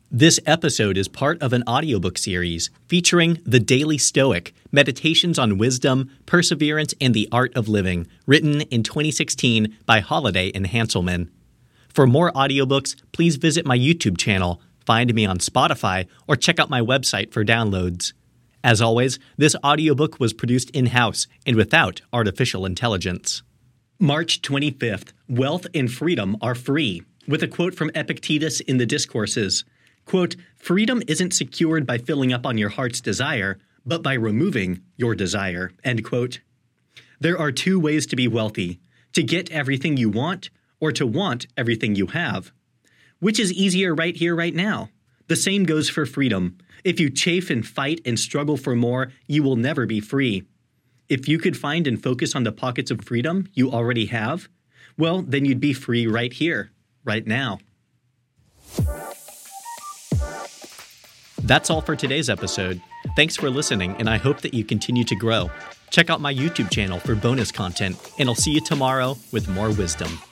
This episode is part of an audiobook series featuring The Daily Stoic, Meditations on Wisdom, Perseverance, and the Art of Living, written in 2016 by Holiday and Hanselman. For more audiobooks, please visit my YouTube channel, find me on Spotify, or check out my website for downloads. As always, this audiobook was produced in-house and without artificial intelligence. March 25th, Wealth and Freedom Are Free, with a quote from Epictetus in the Discourses. Quote, "Freedom isn't secured by filling up on your heart's desire, but by removing your desire." End quote. There are two ways to be wealthy: to get everything you want, or to want everything you have. Which is easier right here, right now? The same goes for freedom. If you chafe and fight and struggle for more, you will never be free. If you could find and focus on the pockets of freedom you already have, well, then you'd be free right here, right now. That's all for today's episode. Thanks for listening, and I hope that you continue to grow. Check out my YouTube channel for bonus content, and I'll see you tomorrow with more wisdom.